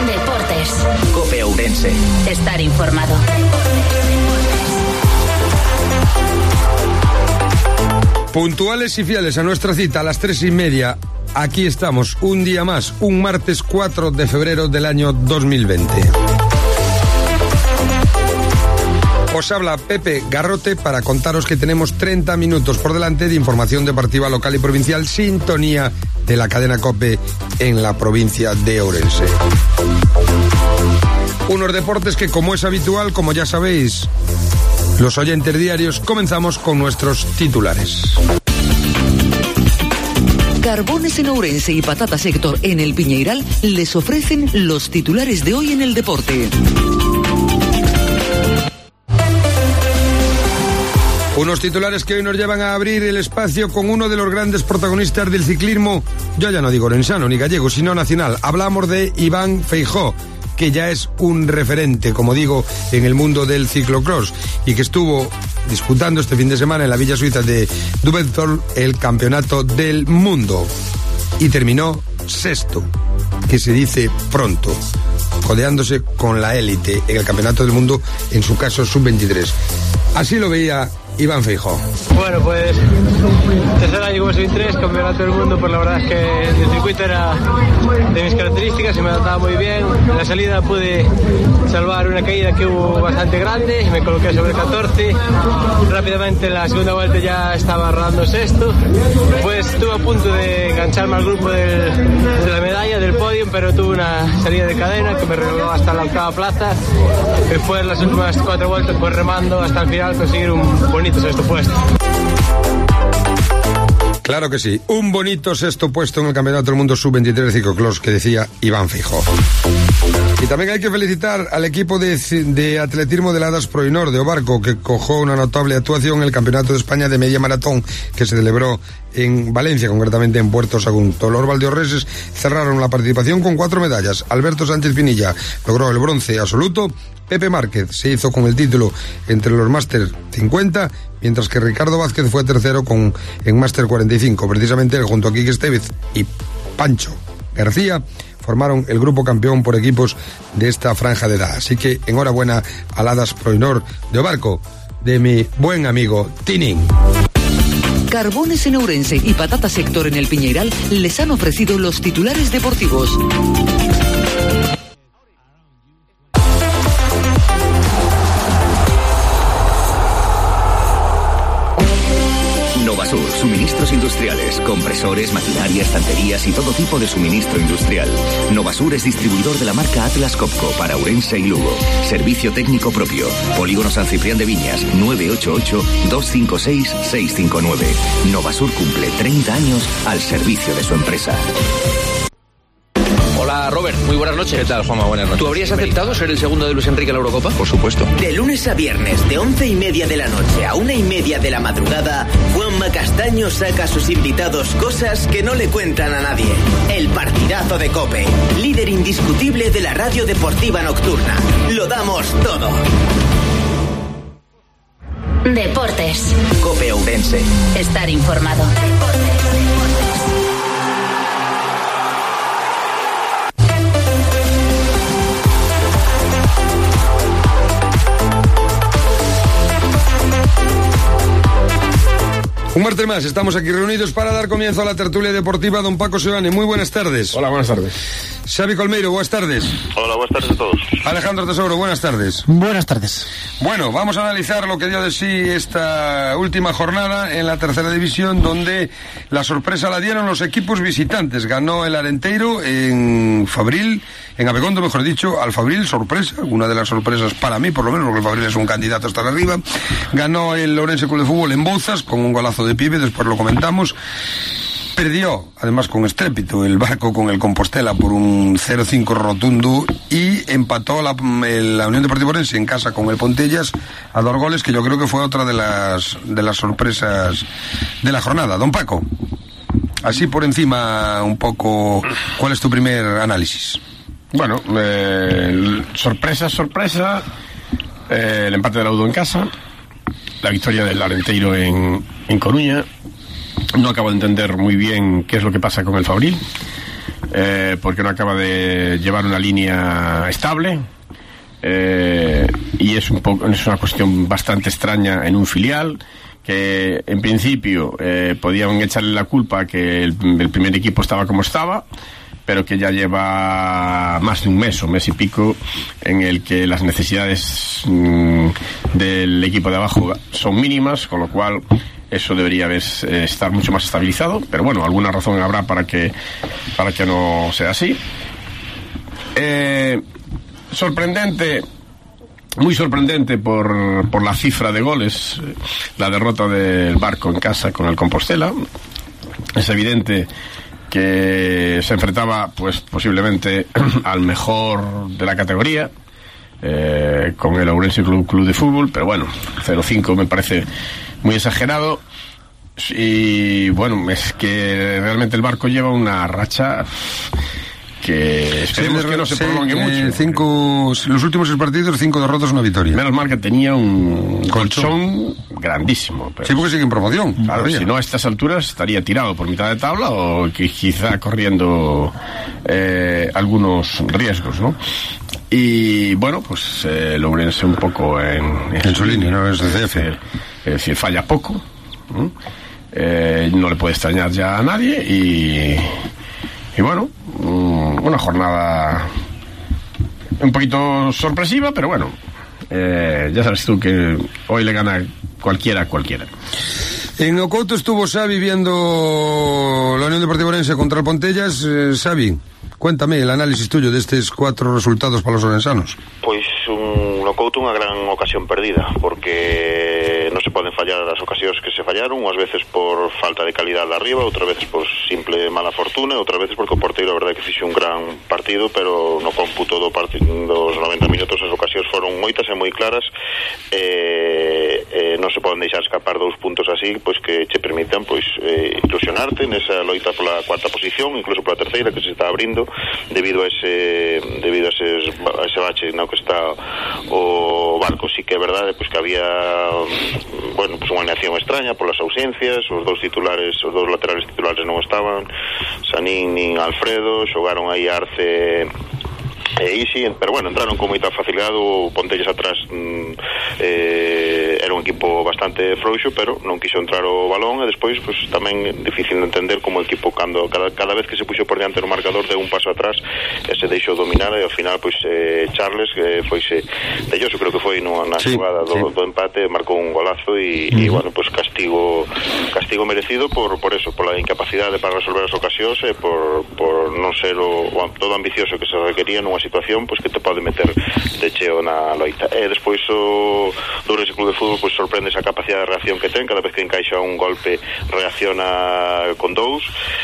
Deportes. COPE Ourense. Estar informado. Puntuales y fieles a nuestra cita a las 3:30. Aquí estamos, un día más, un martes 4 de febrero del año 2020. Os habla Pepe Garrote para contaros que tenemos 30 minutos por delante de información deportiva local y provincial, sintonía de la cadena COPE en la provincia de Ourense. Unos deportes que, como es habitual, como ya sabéis, los oyentes diarios, comenzamos con nuestros titulares. Carbones en Ourense y Patatas Héctor en el Piñeiral les ofrecen los titulares de hoy en el deporte. Unos titulares que hoy nos llevan a abrir el espacio con uno de los grandes protagonistas del ciclismo, yo ya no digo orensano ni gallego, sino nacional. Hablamos de Iván Feijóo, que ya es un referente, como digo, en el mundo del ciclocross y que estuvo disputando este fin de semana en la villa suiza de Düsseldorf el campeonato del mundo y terminó sexto, que se dice pronto, codeándose con la élite en el campeonato del mundo, en su caso sub-23. Así lo veía Iván Feijóo. Bueno, pues tercer año como sub-23, campeonato del mundo, pues la verdad es que el circuito era de mis características y me adaptaba muy bien. En la salida pude salvar una caída que hubo bastante grande, me coloqué sobre 14, rápidamente en la segunda vuelta ya estaba rodando sexto, pues estuve a punto de engancharme al grupo de la medalla, del podio, pero tuve una salida de cadena que me relegó hasta la octava plaza. Después las últimas 4 vueltas pues remando hasta el final conseguir un bonito sexto puesto. Claro que sí, un bonito sexto puesto en el Campeonato del Mundo Sub-23 de ciclocross que decía Iván Feijóo. Y también hay que felicitar al equipo de atletismo de Ladas Proinor de Obarco, que cojó una notable actuación en el Campeonato de España de Media Maratón que se celebró en Valencia, concretamente en Puerto Sagunto. Los valdeorreses cerraron la participación con 4 medallas. Alberto Sánchez Pinilla logró el bronce absoluto. Pepe Márquez se hizo con el título entre los Máster 50, mientras que Ricardo Vázquez fue tercero en Máster 45. Precisamente él, junto a Quique Estevez y Pancho García, formaron el grupo campeón por equipos de esta franja de edad. Así que enhorabuena a Ladas Proinor de Obarco, de mi buen amigo Tinín. Carbones en Ourense y Patatas Héctor en el Piñeiral les han ofrecido los titulares deportivos. Novasur, suministros industriales, compresores, maquinaria, estanterías y todo tipo de suministro industrial. Novasur es distribuidor de la marca Atlas Copco para Ourense y Lugo. Servicio técnico propio. Polígono San Ciprián de Viñas, 988-256-659. Novasur cumple 30 años al servicio de su empresa. Hola Robert, muy buenas noches. ¿Qué tal, Juanma? Buenas noches. ¿Tú habrías aceptado ser el segundo de Luis Enrique en la Eurocopa? Por supuesto. De lunes a viernes, de 11:30 de la noche a 1:30 de la madrugada, Juanma Castaño saca a sus invitados cosas que no le cuentan a nadie. El partidazo de COPE, líder indiscutible de la radio deportiva nocturna. Lo damos todo. Deportes. COPE Ourense. Estar informado. Un martes más, estamos aquí reunidos para dar comienzo a la tertulia deportiva. Don Paco Seoane, muy buenas tardes. Hola, buenas tardes. Xavi Colmeiro, buenas tardes. Hola, buenas tardes a todos. Alejandro Tesoro, buenas tardes. Buenas tardes. Bueno, vamos a analizar lo que dio de sí esta última jornada en la tercera división, donde la sorpresa la dieron los equipos visitantes. Ganó el Arenteiro en Fabril, en Abegondo, mejor dicho, al Fabril, sorpresa, una de las sorpresas para mí, por lo menos, porque el Fabril es un candidato hasta arriba. Ganó el Ourense Club de Fútbol en Bouzas, con un golazo de Pibe, después lo comentamos. Perdió, además con estrépito, el Barco con el Compostela por un 0-5 rotundo y empató la Unión Deportiva Ourense en casa con el Pontellas a 2 goles, que yo creo que fue otra de las sorpresas de la jornada. Don Paco, así por encima un poco, ¿cuál es tu primer análisis? Bueno, sorpresa, el empate de Laudo en casa, la victoria del Arenteiro en Coruña. No acabo de entender muy bien qué es lo que pasa con el Fabril. porque no acaba de llevar una línea estable. Y es una cuestión bastante extraña en un filial, que en principio podían echarle la culpa a que el primer equipo estaba como estaba, pero que ya lleva más de un mes y pico en el que las necesidades del equipo de abajo son mínimas, con lo cual eso debería estar mucho más estabilizado, pero bueno, alguna razón habrá para que no sea así. Sorprendente, muy sorprendente por la cifra de goles, la derrota del Barco en casa con el Compostela. Es evidente que se enfrentaba pues posiblemente al mejor de la categoría, con el Ourense Club de Fútbol, pero bueno, 0-5 me parece muy exagerado. Y bueno, es que realmente el Barco lleva una racha que esperemos que no se prolongue mucho. Los últimos 6 partidos, 5 derrotas, 1 victoria. Menos mal que tenía un colchón grandísimo. Pero sí, porque sigue en promoción. Claro, si no a estas alturas estaría tirado por mitad de tabla o quizá corriendo algunos riesgos, ¿no? Y bueno, pues el Ourense un poco en su línea, ¿no? Es DCF. Es decir, falla poco, ¿no? No le puede extrañar ya a nadie y bueno, una jornada un poquito sorpresiva, pero bueno, ya sabes tú que hoy le gana cualquiera. En Ocouto estuvo Xavi viendo la Unión Deportiva Ourense contra el Pontellas. Xavi, cuéntame el análisis tuyo de estos 4 resultados para los ourensanos. Pois no Couto unha gran ocasión perdida, porque non se poden fallar as ocasións que se fallaron, unhas veces por falta de calidad de arriba, outras veces por simple mala fortuna, outras veces porque o porteiro a verdade que fixe un gran partido, pero no cómputo dos 90 minutos as ocasións foron moitas e moi claras. Non se poden deixar escapar 2 puntos así, pois que che permitan pois ilusionarte nesa loita pola 4ª posición, incluso pola 3ª que se está abrindo debido a ese bache no que está o Barco. Sí que é verdade pois que había bueno, pois unha alineación extraña polas ausencias, os dous laterales titulares non estaban, Sanín nin Alfredo, xogaron aí Arce e Isi, pero bueno, entraron con moita facilidade. O Pontellas atrás era un equipo bastante frouxo, pero non quiso entrar o balón, e despois pues, tamén difícil de entender como o equipo cando cada vez que se puxo por diante no marcador deu un paso atrás e se deixou dominar, e ao final pues, Charles foise delloso, creo que foi na xogada do empate, marcou un golazo e bueno, pues castigo merecido por eso, pola incapacidade para resolver as ocasións e por non ser todo ambicioso que se requería nunha situación pues, que te pode meter de cheo na loita. E despois o Ourense Club de Fútbol pues, sorprende esa capacidade de reacción que ten, cada vez que encaixa un golpe reacciona con 2.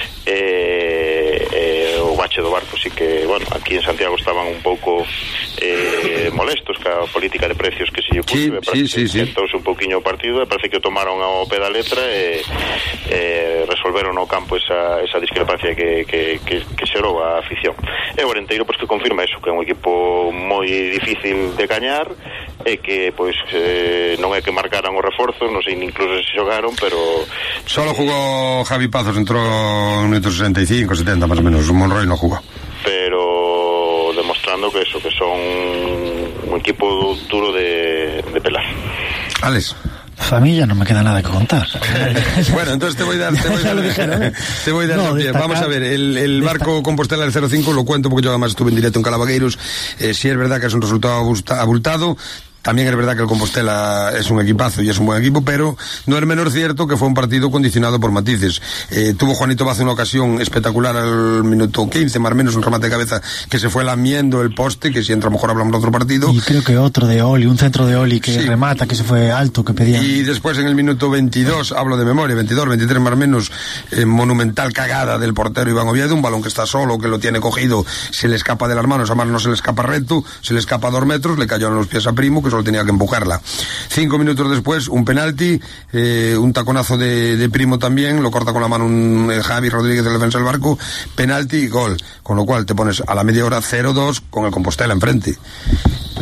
O bache do Barco sí que, bueno, aquí en Santiago estaban un pouco molestos ca política de precios que se lle puso, entonces un pouquiño o partido, e parece que o tomaron ao pé da letra e resolveron no campo esa discrepancia que xerou a afición. E o Orenteiro pues, que confirma eso, que é un equipo moi difícil de gañar e que pois non é que marcaran os reforzos, non sei incluso se xogaron, pero solo jugó Javi Pazos, entró en minutos 65, 70 más o menos. Monroy no jugó, pero demostrando que son un equipo duro de pelar. Alex, a mí ya no me queda nada que contar. Bueno, entonces te voy a dar pie. Vamos a ver, el Barco Compostela del 0-5 lo cuento porque yo además estuve en directo en Calabagueiros. Sí es verdad que es un resultado abultado. También es verdad que el Compostela es un equipazo y es un buen equipo, pero no es menos cierto que fue un partido condicionado por matices. Tuvo Juanito Baza una ocasión espectacular al minuto 15, más o menos, un remate de cabeza que se fue lamiendo el poste, que si entra a lo mejor hablamos de otro partido. Y creo que otro de Oli, un centro de Oli que remata, que se fue alto, que pedía. Y después en el minuto 22, hablo de memoria, 22, 23 más o menos, monumental cagada del portero Iván Oviedo, un balón que está solo, que lo tiene cogido, se le escapa de las manos, a más no se le escapa recto, se le escapa a 2 metros, le cayó en los pies a Primo, que solo tenía que empujarla. 5 minutos después, un penalti, un taconazo de Primo también, lo corta con la mano Javi Rodríguez, el defensa del Barco, penalti y gol. Con lo cual te pones a la media hora 0-2 con el Compostela enfrente.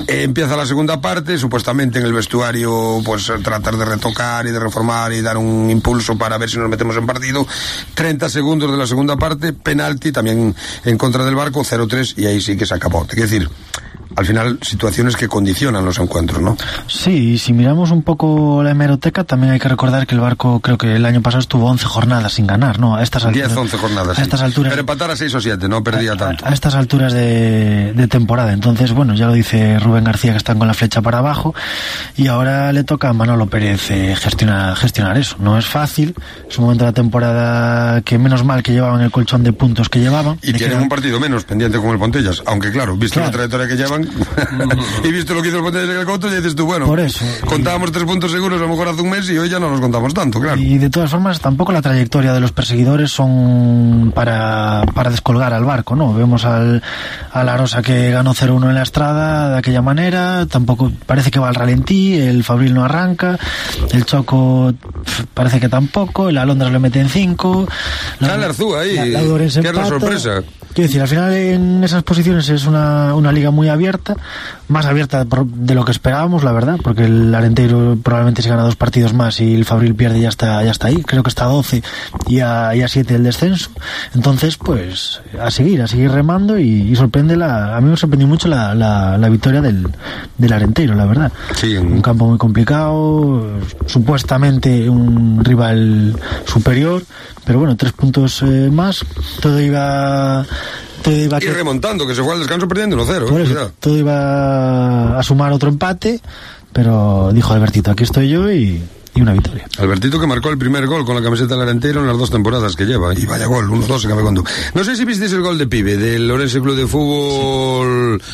Empieza la segunda parte, supuestamente en el vestuario pues tratar de retocar y de reformar y dar un impulso para ver si nos metemos en partido. 30 segundos de la segunda parte, penalti también en contra del Barco, 0-3, y ahí sí que se acabó. Te quiero decir, al final, situaciones que condicionan los encuentros, ¿no? Sí, y si miramos un poco la hemeroteca, también hay que recordar que el Barco, creo que el año pasado estuvo 11 jornadas sin ganar, ¿no? A estas alturas. 10-11 jornadas, a estas alturas. Pero empatar a 6 o 7, no perdía tanto. A estas alturas de temporada. Entonces, bueno, ya lo dice Rubén García, que están con la flecha para abajo, y ahora le toca a Manolo Pérez gestionar eso. No es fácil, es un momento de la temporada que menos mal que llevaban el colchón de puntos que llevaban. Y tienen un partido menos pendiente con el Pontellas, aunque claro, visto la trayectoria que llevan y visto lo que hizo el Pontellas en el Coto, ya dices tú, bueno, por eso, contábamos 3 puntos seguros a lo mejor hace un mes y hoy ya no nos contamos tanto, claro. Y de todas formas, tampoco la trayectoria de los perseguidores son para descolgar al Barco, ¿no? Vemos al Arosa que ganó 0-1 en la Estrada de aquella manera, tampoco parece que va al ralentí, el Fabril no arranca, el Choco parece que tampoco, el Alondras le mete en 5, la Arzúa ahí, que es la sorpresa. Quiero decir, al final en esas posiciones es una liga muy abierta, más abierta de lo que esperábamos, la verdad, porque el Arenteiro probablemente se gana 2 partidos más y el Fabril pierde y ya está ahí, creo que está a 12 y a 7 el descenso. Entonces, pues, a seguir remando y sorprende a mí me sorprendió mucho la victoria del Arenteiro, la verdad. Sí, un campo muy complicado, supuestamente un rival superior, pero bueno, 3 puntos más, todo iba y remontando, que se fue al descanso perdiendo 1-0. Todo iba a sumar otro empate, pero dijo Albertito, aquí estoy yo y una victoria. Albertito, que marcó el primer gol con la camiseta del Arenteiro en las 2 temporadas que lleva, y vaya gol, 1-2 se cabe cuando. No sé si visteis el gol de Pibe del Orense Club de Fútbol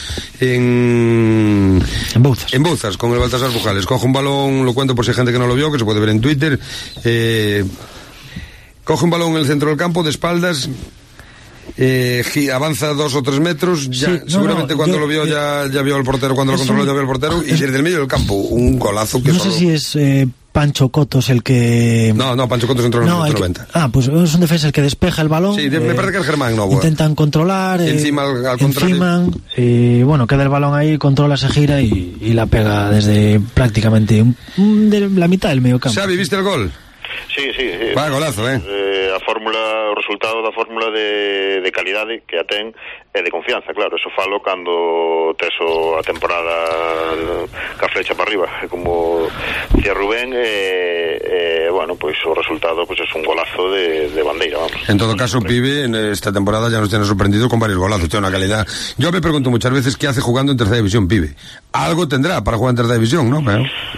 en Bouzas, con el Baltasar Pujales. Coge un balón, lo cuento por si hay gente que no lo vio, que se puede ver en Twitter. Coge un balón en el centro del campo de espaldas, avanza 2 o 3 metros, seguramente cuando lo vio ya vio al portero, cuando lo controló ya vio al portero, y desde el medio del campo un golazo que no sé si es Pancho Cotos el que... No, Pancho Cotos entró en el minuto 90. Pues es un defensa el que despeja el balón. Sí, me parece que es Germán Novoa. Intentan controlar, encima al contrario. Y bueno, queda el balón ahí, controla, se gira y la pega desde prácticamente de la mitad del medio campo. Xavi, ¿viste el gol? Sí. Va, golazo, o resultado da fórmula de calidade que a ten e de confianza, claro, eso falo cando teso a temporada ca flecha para arriba, como decía Rubén, bueno, pois o resultado pois es un golazo de bandeira, vamos. En todo caso, Pibe, en esta temporada ya nos tiene sorprendido con varios golazos, tiene una calidad. Yo me pregunto muchas veces qué hace jugando en tercera división, Pibe. Algo tendrá para jugar en tercera división, ¿no?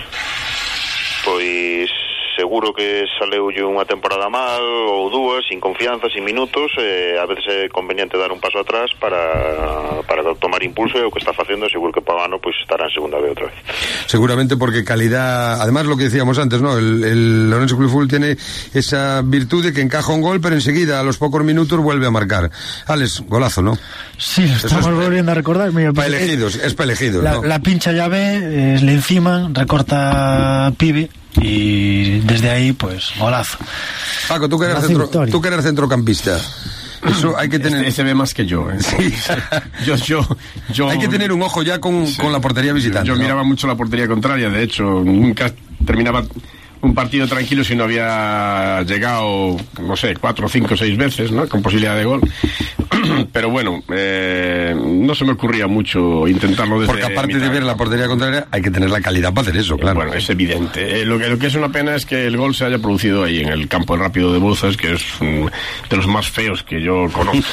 Pois seguro que saleulle unha temporada mal ou 2, sin confianza, sin minutos, a veces é conveniente dar un paso atrás para tomar impulso, e o que está facendo seguro que Pagano pues estará en segunda B outra vez. Seguramente porque calidad, además lo que decíamos antes, ¿no? El Orense Club de Fútbol tiene esa virtud de que encaja un gol, pero enseguida a los pocos minutos vuelve a marcar. Alex, golazo, ¿no? Sí, lo estamos volviendo a recordar. Es para elegidos, ¿no? La pincha llave, le enciman, recorta Pibe y desde ahí pues golazo. Paco, tú que eres centrocampista, eso hay que tener. Ese ve más que yo, Sí. yo hay que tener un ojo ya con la portería visitante. Yo miraba mucho la portería contraria, de hecho nunca terminaba un partido tranquilo si no había llegado, no sé, 4, 5, 6 veces, ¿no? Con posibilidad de gol. Pero bueno, no se me ocurría mucho intentarlo desde... Porque aparte de ver la portería contraria, hay que tener la calidad para hacer eso, claro. Bueno, es evidente. Lo que es una pena es que el gol se haya producido ahí, en el campo del Rápido de Bouzas, que es de los más feos que yo conozco.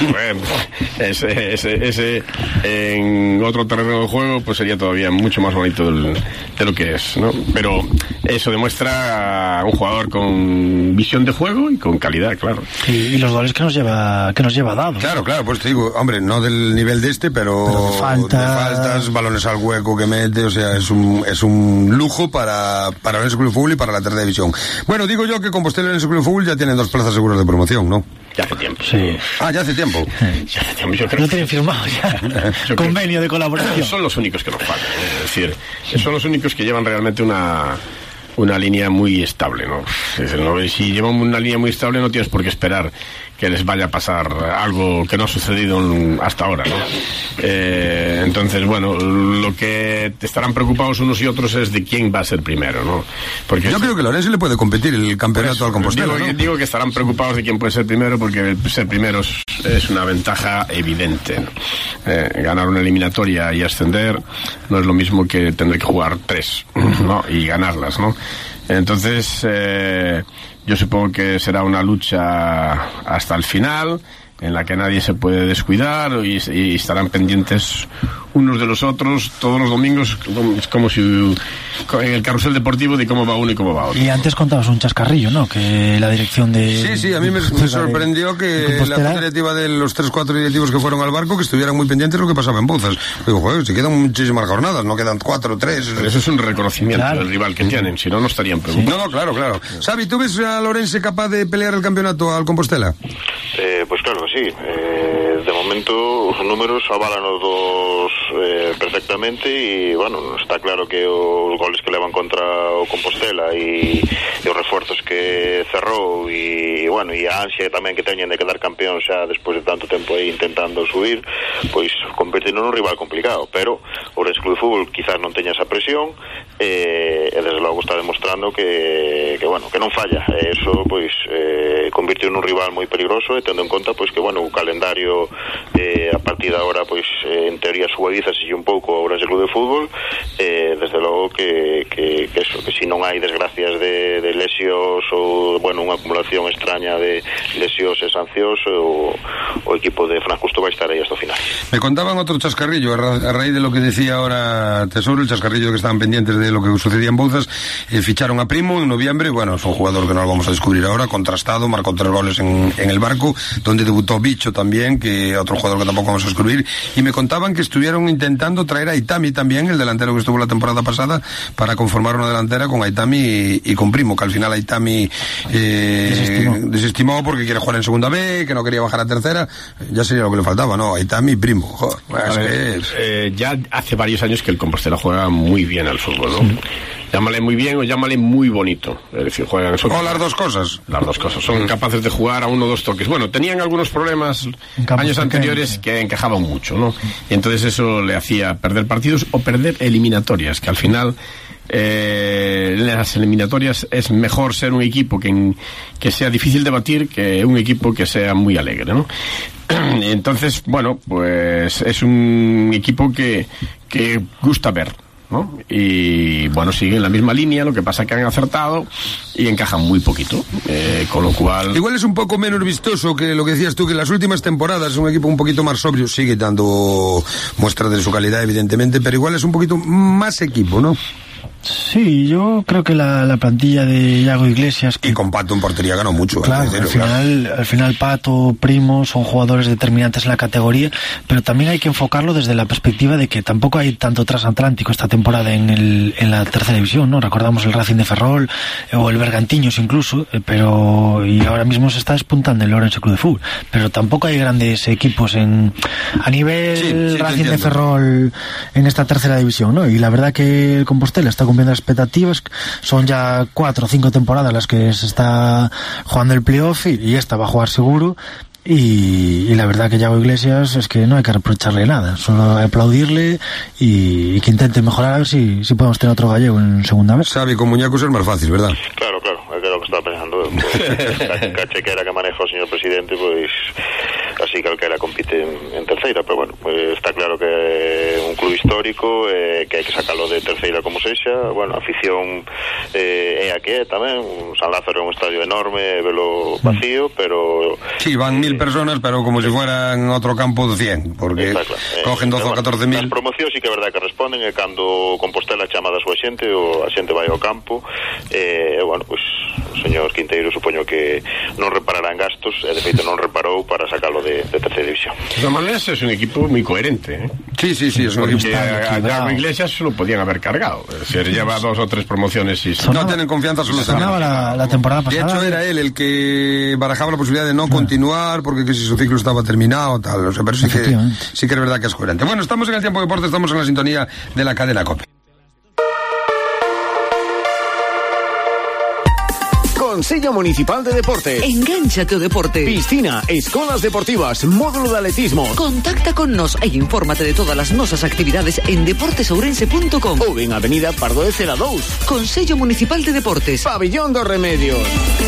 Ese en otro terreno de juego, pues sería todavía mucho más bonito de lo que es, ¿no? Pero eso demuestra a un jugador con visión de juego y con calidad, claro. Y los goles que nos lleva dado. Claro, pues te digo, hombre, no del nivel de este, pero de faltas, balones al hueco que mete, o sea, es un lujo para el Orense Club de Fútbol y para la tercera división. Bueno, digo yo que Compostela y Orense Club de Fútbol ya tienen 2 plazas seguras de promoción, ¿no? Ya hace tiempo. Sí. Ya hace tiempo. Yo creo no tienen firmado ya convenio de colaboración. Son los únicos que nos faltan, es decir, son los únicos que llevan realmente una una línea muy estable, ¿no? Si llevan una línea muy estable no tienes por qué esperar que les vaya a pasar algo que no ha sucedido hasta ahora, ¿no? Entonces, bueno, lo que estarán preocupados unos y otros es de quién va a ser primero, ¿no? Porque yo creo que Lorense le puede competir el campeonato al Compostela, digo que estarán preocupados de quién puede ser primero, porque ser primero es una ventaja evidente, ¿no? Ganar una eliminatoria y ascender no es lo mismo que tener que jugar 3, ¿no? Y ganarlas, ¿no? Entonces, yo supongo que será una lucha hasta el final, en la que nadie se puede descuidar y estarán pendientes unos de los otros todos los domingos, como si en el carrusel deportivo, de cómo va uno y cómo va otro. Y antes contabas un chascarrillo, ¿no? Que la dirección de... Sí, a mí me sorprendió que la junta directiva de los 3-4 directivos que fueron al barco, que estuvieran muy pendientes de lo que pasaba en Bouzas. Digo, joder, se quedan muchísimas jornadas, no quedan 4, 3... Pero eso es un reconocimiento del rival que tienen, si no, no estarían preocupados. No, claro. Xavi, ¿tú ves a Lorense capaz de pelear el campeonato al Compostela? Pues claro que sí. De momento os números avalan os dos perfectamente, e bueno, está claro que os goles que levan contra o Compostela e os reforzos que cerrou e bueno, e a ansia tamén que teñen de quedar campeón xa despois de tanto tempo aí intentando subir, pois convertindo nun rival complicado, pero o Ourense Club de Fútbol quizás non teña esa presión e desde logo está demostrando que bueno, que non falla. Eso pois convirtió nun rival moi peligroso, e tendo en conta pois que bueno, o calendario a partir de agora pois en teoría suavízase un pouco o Ourense Club de Fútbol, desde logo que eso, que si non hai desgracias de lesións ou bueno, unha acumulación extraña de lesións e sancións, o equipo de Fran Justo vai estar aí hasta o final. Me contaban otro chascarrillo a raíz de lo que decía ahora Tesoro, el chascarrillo que estaban pendientes de lo que sucedía en Bouzas. Ficharon a Primo en noviembre, bueno, es un jugador que no lo vamos a descubrir ahora, contrastado, marcó 3 goles en el barco, donde debutó Bicho también, que otro jugador que tampoco vamos a descubrir, y me contaban que estuvieron intentando traer a Aitami también, el delantero que estuvo la temporada pasada, para conformar una delantera con Aitami y con Primo, que al final Aitami desestimó porque quiere jugar en segunda B, que no quería bajar a tercera. Ya sería lo que le faltaba, ¿no? Aitami y Primo. Joder, ya hace varios años que el Compostela juega muy bien al fútbol, ¿no? Llámale muy bien o llámale muy bonito. Es decir, juegan o las dos cosas. Las dos cosas. Son capaces de jugar a 1 o 2 toques. Bueno, tenían algunos problemas años anteriores que encajaban mucho, ¿no? Y entonces eso le hacía perder partidos o perder eliminatorias, que al final en las eliminatorias es mejor ser un equipo que sea difícil de batir que un equipo que sea muy alegre, ¿no? Entonces, bueno, pues es un equipo que gusta ver, ¿no? Y bueno, siguen la misma línea, lo que pasa es que han acertado y encajan muy poquito, con lo cual... Igual es un poco menos vistoso que lo que decías tú, que en las últimas temporadas es un equipo un poquito más sobrio, sigue dando muestras de su calidad evidentemente, pero igual es un poquito más equipo, ¿no? Sí, yo creo que la plantilla de Iago Iglesias... Y con Pato en portería ganó mucho. Claro, al final Pato, Primo son jugadores determinantes en la categoría, pero también hay que enfocarlo desde la perspectiva de que tampoco hay tanto transatlántico esta temporada en la tercera división, ¿no? Recordamos el Racing de Ferrol o el Bergantiños incluso, y ahora mismo se está despuntando el Ourense Club de Fútbol, pero tampoco hay grandes equipos a nivel Racing de Ferrol en esta tercera división, ¿no? Y la verdad que el Compostela está cumpliendo las expectativas. Son ya 4 o 5 temporadas las que se está jugando el playoff y esta va a jugar seguro. Y la verdad que Iago Iglesias es que no hay que reprocharle nada, solo aplaudirle y que intente mejorar, a ver si podemos tener otro gallego en segunda vez. Sabe, con muñecos es más fácil, ¿verdad? Claro, é que lo que estaba pensando, a chequera que maneja o señor presidente, pois así calquera compite en terceira, pero bueno, pues está claro que é un club histórico, que hai que sacarlo de terceira como sexa. Bueno, a afición é a que é tamén. San Lázaro é un estadio enorme, velo vacío, pero... Sí, van 1000 personas, pero como si fueran otro campo de 100, porque cogen 12 ou 14.000. As promocións sí que é verdade que responden, e cando Compostela chama da súa xente, ou a xente vai ao campo, bueno, pues o señor Quinteiro supoño que non reparará en gastos, e de feito non reparou para sacarlo de terceira división. De todas maneras es un equipo muy coherente, ¿eh? Sí, es un equipo. A Iago Iglesias se lo podían haber cargado. Se lleva 2 o 3 promociones y no tienen confianza absolutamente. La temporada pasada. De hecho era él el que barajaba la posibilidad de no continuar porque que si su ciclo estaba terminado tal, o sea, pero sí que es verdad que es coherente. Bueno, estamos en el tiempo de deporte, estamos en la sintonía de la cadena COPE. Consello Municipal de Deporte. Engánchate ao deporte. Piscina, escolas deportivas, módulo de atletismo. Contacta con nos e infórmate de todas as nosas actividades en deportesourense.com ou en Avenida Pardo de Cela 2. Consello Municipal de Deportes. Pabellón dos Remedios.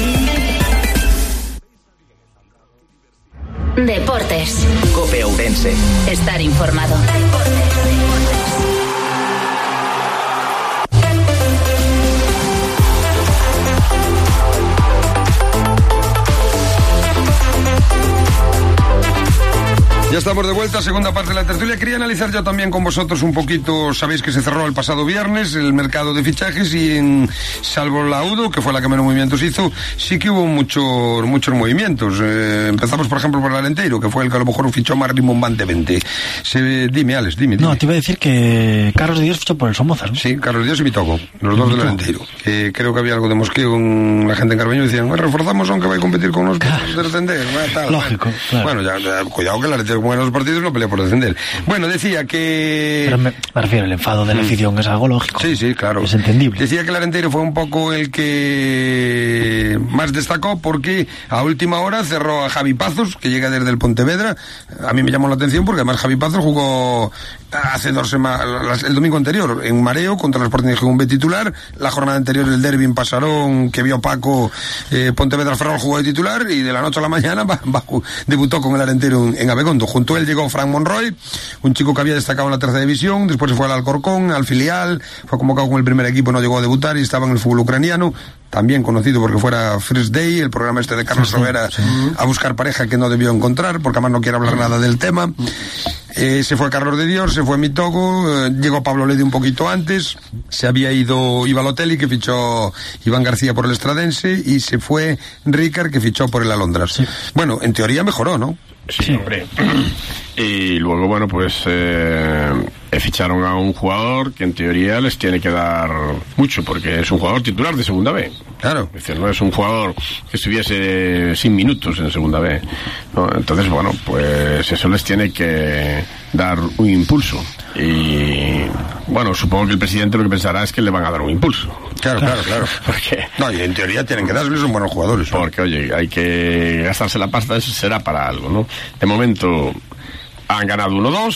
Deportes. Cope Ourense. Estar informado. Ya estamos de vuelta, segunda parte de la tertulia. Quería analizar yo también con vosotros un poquito. Sabéis que se cerró el pasado viernes el mercado de fichajes y salvo la UDO, que fue la que menos movimientos hizo, sí que hubo muchos movimientos. Empezamos, por ejemplo, por el Alenteiro, que fue el que a lo mejor fichó más rimbombantemente. Dime, Alex, dime. No, te iba a decir que Carlos de Dios fichó por el Somozas, ¿no? Sí, Carlos de Dios y Mitoco, los dos del Alenteiro. Creo que había algo de mosqueo con la gente en Carbeño. Decían, reforzamos aunque va a competir con nosotros de descender. Lógico, claro. Bueno, ya, cuidado que el Alenteiro, como en los partidos, no pelea por descender. Bueno, decía que... Pero me refiero, el enfado de la afición es algo lógico. Sí, claro. Es entendible. Decía que el Alenteiro fue un poco el que más destacó porque a última hora cerró a Javi Pazos, que llega desde el Pontevedra. A mí me llamó la atención porque además Javi Pazos jugó hace 2 semanas, el domingo anterior, en Mareo, contra el Sporting de Gijón B titular. La jornada anterior el derbi en Pasarón, que vio Paco, Pontevedra Ferrol jugó de titular, y de la noche a la mañana debutó con el Alenteiro en Abegondo. Junto a él llegó Frank Monroy, un chico que había destacado en la tercera división, después se fue al Alcorcón, al filial, fue convocado con el primer equipo, no llegó a debutar y estaba en el fútbol ucraniano, también conocido porque fuera First Day, el programa de Carlos Rovera, a buscar pareja que no debió encontrar, porque además no quiere hablar nada del tema. Se fue Carlos de Dios, se fue Mitogo, llegó Pablo Ledi un poquito antes, se había ido Ibalotelli, que fichó Iván García por el Estradense, y se fue Ricard, que fichó por el Alondras. Sí. Bueno, en teoría mejoró, ¿no? Sí, hombre. Y luego, bueno, pues ficharon a un jugador que en teoría les tiene que dar mucho, porque es un jugador titular de Segunda B. Claro. Es decir, no es un jugador que estuviese sin minutos en Segunda B, ¿no? Entonces, bueno, pues eso les tiene que dar un impulso. Y, bueno, supongo que el presidente lo que pensará es que le van a dar un impulso. Claro. Porque, no, y en teoría tienen que darles, son buenos jugadores, ¿no? Porque, oye, hay que gastarse la pasta, eso será para algo, ¿no? De momento han ganado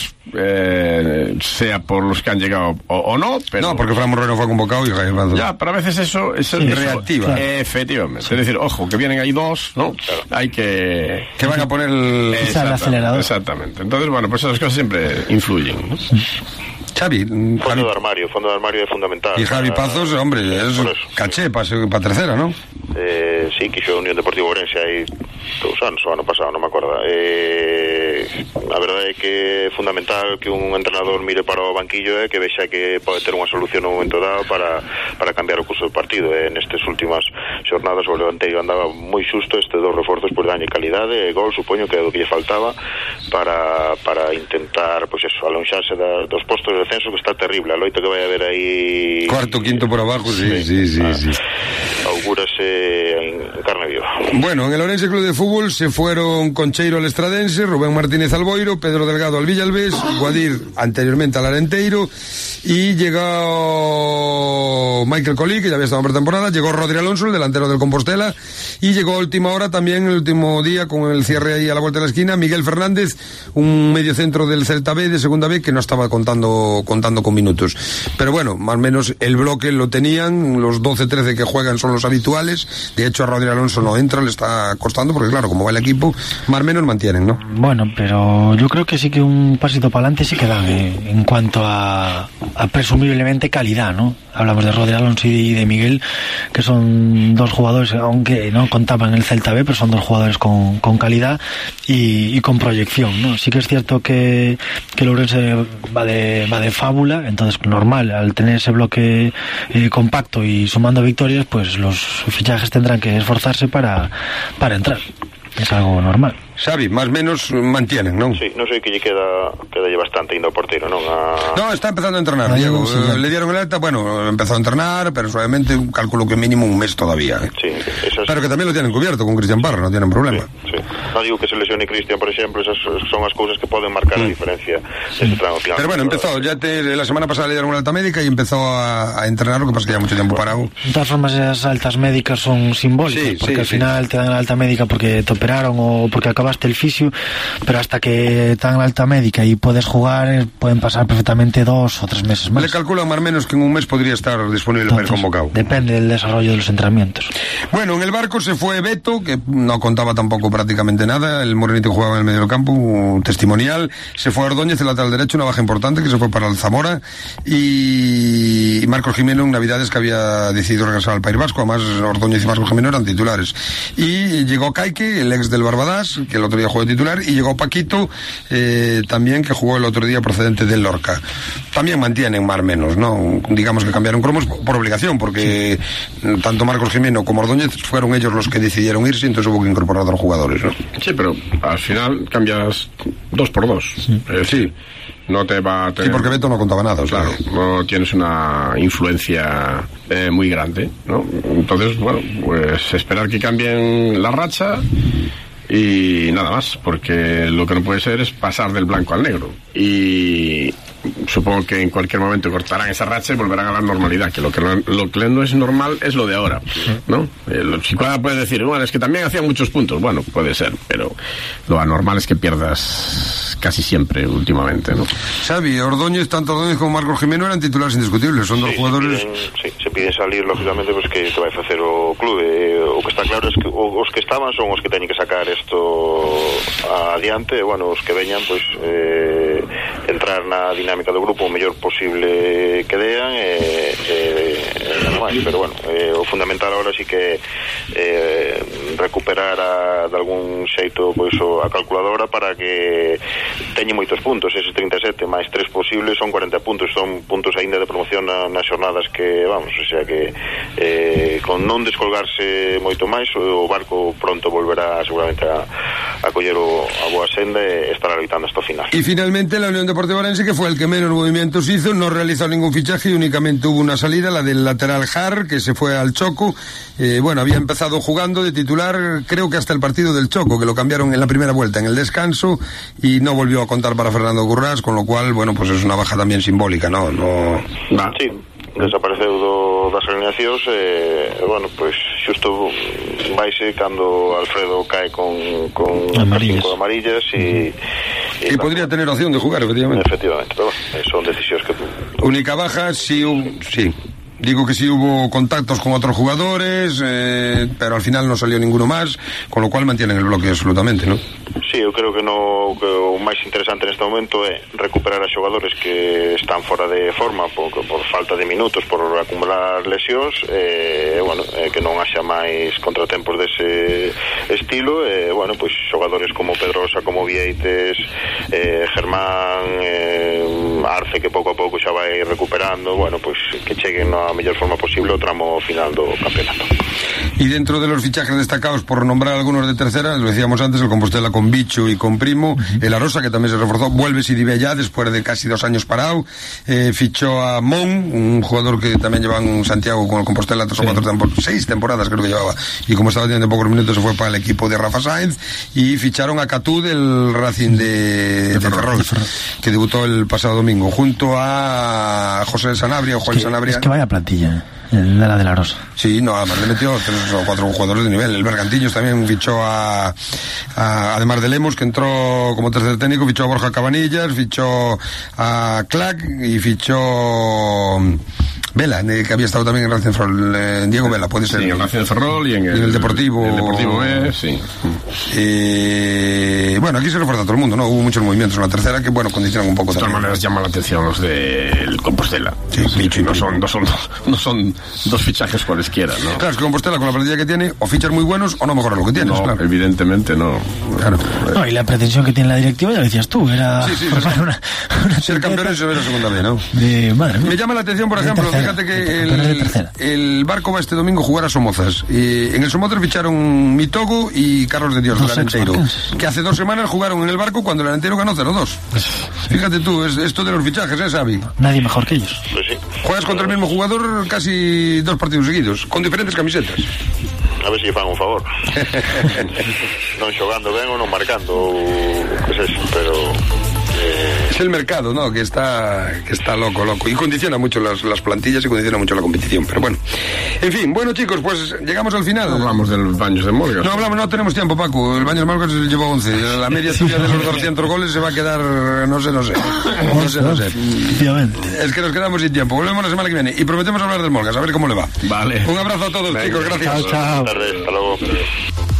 1-2, sea por los que han llegado o no, pero... No, porque Fran Moreno fue convocado y... Ya, pero a veces eso es reactiva. Claro. Efectivamente. Sí. Es decir, ojo, que vienen ahí 2, ¿no? Claro. Hay que... Que van a poner el acelerador. Exactamente. Entonces, bueno, pues esas cosas siempre influyen, ¿no? Xavi, fondo de armario es fundamental. Y Javi Pazos, hombre, es caché para tercera, ¿no? Sí, que hizo Unión Deportiva Ourense hai 2 anos, o ano pasado, non me acordo. A verdade é que é fundamental que un entrenador mire para o banquillo e que vexa que pode ter unha solución no momento dado para cambiar o curso do partido. Nestas últimas xornadas o Levanteiro andaba moi xusto, estes 2 reforzos por daño e calidade e gol, supoño que é o que lle faltaba para intentar, pois eso, alonxarse dos postos de descenso, que está terrible, a loita que vai haber aí cuarto, quinto por abajo, sí. Augúrase en carne viva. Bueno, en el Ourense Club de Fútbol se fueron Concheiro al Estradense, Rubén Martínez al Boiro, Pedro Delgado al Villalbés, Guadir anteriormente al Alenteiro, y llegó Michael Colí, que ya había estado en pretemporada, llegó Rodri Alonso, el delantero del Compostela, y llegó a última hora también, el último día, con el cierre ahí a la vuelta de la esquina, Miguel Fernández, un mediocentro del Celta B de Segunda B, que no estaba contando con minutos. Pero bueno, más o menos el bloque lo tenían, los 12-13 que juegan son los habituales. De hecho, a Rodri Alonso no entra, le está costando, porque claro, como va el equipo, más o menos mantienen, ¿no? Bueno, pero yo creo que sí que un pasito para adelante sí que dan, en cuanto a presumiblemente calidad, ¿no? Hablamos de Rodri Alonso y de Miguel, que son 2 jugadores, aunque no contaban en el Celta B, pero son 2 jugadores con calidad y con proyección, ¿no? Sí que es cierto que el Ourense va de fábula, entonces normal, al tener ese bloque compacto y sumando victorias, pues los fichajes tendrán que esforzarse para entrar. Es algo normal. Xavi, más o menos mantienen, ¿no? Sí, non sei que lle quedalle bastante indo ao porteiro, non? No, está empezando a entrenar, Diego. Le dieron el alta, bueno, empezó a entrenar, pero suavemente calculo que mínimo un mes todavía. Sí, pero que también lo tienen cubierto con Cristian Parra, no tienen problema. Sí. non digo que se lesione Cristian, por exemplo, esas son as cousas que poden marcar a diferencia deste tramo final. Pero bueno, empezó, la semana pasada le dieron una alta médica y empezó a entrenar, lo que pasa que ya mucho tiempo parado. De todas formas, esas altas médicas son simbólicas, porque al final te dan la alta médica porque te operaron o porque acabaste el fisio, pero hasta que te dan la alta médica y puedes jugar, pueden pasar perfectamente 2 o 3 meses más. Le calculan más o menos que en un mes podría estar disponible para ir convocado. Depende del desarrollo de los entrenamientos. Bueno, en el Barco se fue Beto, que no contaba tampoco prácticamente nada, el morenito jugaba en el medio del campo, un testimonial. Se fue a Ordóñez, el lateral derecho, una baja importante, que se fue para el Zamora, y Marcos Jimeno en Navidades, que había decidido regresar al País Vasco. Además, Ordóñez y Marcos Jimeno eran titulares. Y llegó Caique, el ex del Barbadas, que el otro día jugó de titular, y llegó Paquito, también, que jugó el otro día procedente del Lorca. También mantienen más o menos, ¿no? Digamos que cambiaron cromos por obligación, porque tanto Marcos Jimeno como Ordóñez fueron ellos los que decidieron irse, entonces hubo que incorporar a otros jugadores, ¿no? Sí, pero al final cambias 2 por 2. Sí. No te va a tener... Sí, porque Beto no contaba nada. Claro, no tienes una influencia muy grande, ¿no? Entonces, bueno, pues esperar que cambien la racha y nada más, porque lo que no puede ser es pasar del blanco al negro. Y supongo que en cualquier momento cortarán esa racha y volverán a la normalidad, que lo que no es normal es lo de ahora, ¿no? El Chicuada puede decir, bueno, es que también hacían muchos puntos. Bueno, puede ser, pero lo anormal es que pierdas casi siempre últimamente, ¿no? Xavi, Ordóñez, tanto Ordóñez como Marcos Jimeno eran titulares indiscutibles, son dos jugadores... Se piden salir, lógicamente, pues que vai facer o clube. O que está claro es que os que estaban son os que teñen que sacar isto adiante, bueno, os que veñan, pues entrar na dinámica do grupo o mellor posible que dean, pero bueno, o fundamental ahora sí que recuperar de algún xeito pois a calculadora para que teñen moitos puntos, eses 37 máis 3 posibles son 40 puntos, son puntos aínda de promoción nas xornadas que vamos, o sea que con non descolgarse moito máis o Barco pronto volverá seguramente a coller a boa senda e estará loitando hasta o final. Y finalmente la Unión Deportiva Orense, que fue el que menos movimientos hizo, no realizó ningún fichaje y únicamente hubo una salida, la del lateral Jar, que se fue al Choco. Bueno, había empezado jugando de titular, creo que hasta el partido del Choco, que lo cambiaron en la primera vuelta, en el descanso, y no volvió a contar para Fernando Currás, con lo cual, bueno, pues es una baja también simbólica, ¿no? Sí, desapareceu das alineacións, bueno, pois xusto vaise cando Alfredo cae con amarillas e podría tener opción de jugar, efectivamente, pero bueno, son decisións que única baja, sí. Digo que sí hubo contactos con otros jugadores, pero al final no salió ninguno más, con lo cual mantienen el bloque absolutamente, ¿no? Sí, eu creo que o máis interesante neste momento é recuperar a xogadores que están fora de forma por falta de minutos, por acumular lesións, bueno, que non haxa máis contratempos dese estilo, bueno, pois xogadores como Pedrosa, como Vieites, Germán, Arce, que pouco a pouco xa vai recuperando, bueno, pois que cheguen a mellor forma posible o tramo final do campeonato. Y dentro de los fichajes destacados, por nombrar algunos de tercera, lo decíamos antes, el Compostela con Bicho y con Primo, el Arosa, que también se reforzó, vuelve Sidibella después de casi 2 años parado, fichó a Mon, un jugador que también lleva en Santiago con el Compostela 3 o 4 temporadas, 6 temporadas creo que llevaba, y como estaba teniendo pocos minutos se fue para el equipo de Rafa Sáenz, y ficharon a Catú del Racing de Ferrol, que debutó el pasado domingo, junto a José Sanabria o Juan Sanabria. Es que vaya plantilla, el de la Rosa. Sí, no, además le metió 3 o 4 jugadores de nivel. El Bergantiños también fichó además de Lemos, que entró como tercer técnico, fichó a Borja Cabanillas, fichó a Clack y fichó Vela, que había estado también en Racing Ferrol, Diego Vela, puede ser. Sí, en Racing Ferrol y en el Deportivo. El Deportivo sí. Bueno, aquí se refuerza todo el mundo, ¿no? Hubo muchos movimientos en la tercera que, bueno, condicionan un poco también. De todas maneras llama la atención los del Compostela. Sí, Bicho y no son 2 fichajes cualesquiera, ¿no? Claro, es que Compostela, con la plantilla que tiene, o fichas muy buenos o no mejoras lo que tienes, no, claro. Evidentemente no. Claro. No, y la pretensión que tiene la directiva, ya lo decías tú, era formar una ser campeones y ver la segunda vez, ¿no? Madre mía. Me llama la atención, por ejemplo, fíjate que el Barco va este domingo a jugar a Somozas. En el Somozas ficharon Mitogo y Carlos de Dios, del Arenteiro, que hace 2 semanas jugaron en el Barco cuando el Arenteiro ganó 0-2. Fíjate tú, es esto de los fichajes, Xavi? Nadie mejor que ellos. Pues sí. Juegas contra el mismo jugador casi 2 partidos seguidos, con diferentes camisetas. a ver se fan un favor. Non xogando ben ou non marcando, ou que sei, pero es el mercado, ¿no? Que está loco y condiciona mucho las plantillas y condiciona mucho la competición, pero bueno, en fin. Bueno, chicos, pues llegamos al final. No hablamos del Baños de Molgas. No tenemos tiempo, Paco. El Baños de Molgas llevó 11. La media tuya de los 200 goles se va a quedar, no sé. Efectivamente. Es que nos quedamos sin tiempo. Volvemos la semana que viene y prometemos hablar del Molgas, a ver cómo le va. Vale. Un abrazo a todos. Venga, chicos, gracias. Chao. Buenas tardes, hasta luego.